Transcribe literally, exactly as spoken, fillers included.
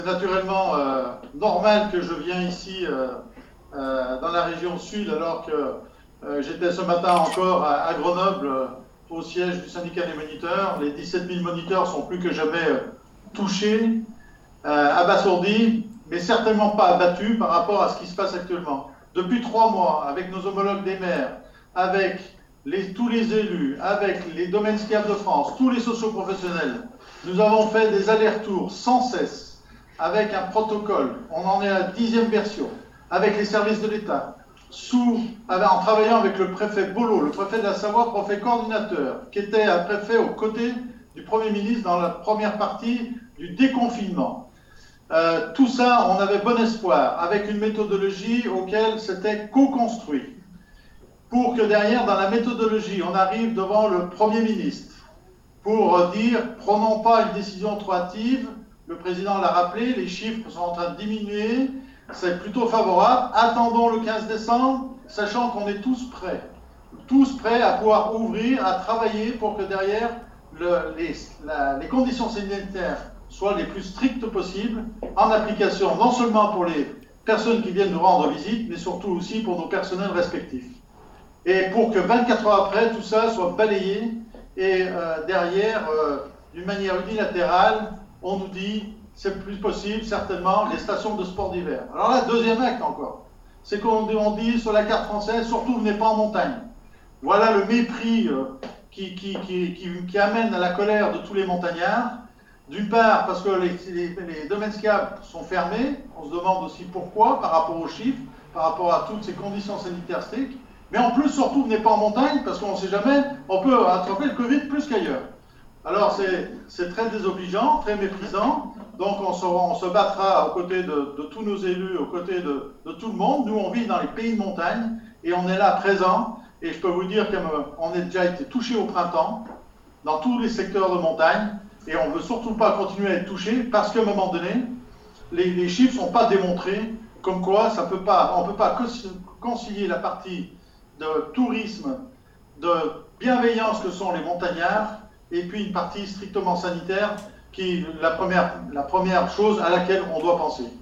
C'est naturellement euh, normal que je viens ici euh, euh, dans la région sud alors que euh, j'étais ce matin encore à, à Grenoble euh, au siège du syndicat des moniteurs. Les dix-sept mille moniteurs sont plus que jamais euh, touchés, euh, abasourdis, mais certainement pas abattus par rapport à ce qui se passe actuellement. Depuis trois mois, avec nos homologues des maires, avec les, tous les élus, avec les domaines skiables de France, tous les socioprofessionnels, nous avons fait des allers-retours sans cesse avec un protocole. On en est à la dixième version, avec les services de l'État, sous, en travaillant avec le préfet Bolo, le préfet de la Savoie, préfet coordinateur, qui était un préfet aux côtés du Premier ministre dans la première partie du déconfinement. Euh, tout ça, on avait bon espoir, avec une méthodologie auquel c'était co-construit, pour que derrière, dans la méthodologie, on arrive devant le Premier ministre, pour dire, prenons pas une décision trop hâtive. Le président l'a rappelé, les chiffres sont en train de diminuer, c'est plutôt favorable. Attendons le quinze décembre, sachant qu'on est tous prêts. Tous prêts à pouvoir ouvrir, à travailler pour que derrière, le, les, la, les conditions sanitaires soient les plus strictes possibles, en application non seulement pour les personnes qui viennent nous rendre visite, mais surtout aussi pour nos personnels respectifs. Et pour que vingt-quatre heures après, tout ça soit balayé, et euh, derrière, euh, d'une manière unilatérale, on nous dit, c'est plus possible, certainement, les stations de sport d'hiver. Alors là, deuxième acte encore, c'est qu'on on dit sur la carte française, surtout, venez pas en montagne. Voilà le mépris euh, qui, qui, qui, qui, qui amène à la colère de tous les montagnards. D'une part, parce que les, les, les domaines skiables sont fermés, on se demande aussi pourquoi, par rapport aux chiffres, par rapport à toutes ces conditions sanitaires strictes. Mais en plus, surtout, venez pas en montagne, parce qu'on ne sait jamais, on peut attraper le Covid plus qu'ailleurs. Alors c'est très désobligeant, très méprisant, donc on se, on se battra aux côtés de, de tous nos élus, aux côtés de, de tout le monde. Nous on vit dans les pays de montagne et on est là présent, et je peux vous dire qu'on a déjà été touché au printemps, dans tous les secteurs de montagne, et on ne veut surtout pas continuer à être touché, parce qu'à un moment donné, les, les chiffres ne sont pas démontrés, comme quoi ça peut pas, on ne peut pas concilier la partie de tourisme, de bienveillance que sont les montagnards, et puis une partie strictement sanitaire qui est la première, la première chose à laquelle on doit penser.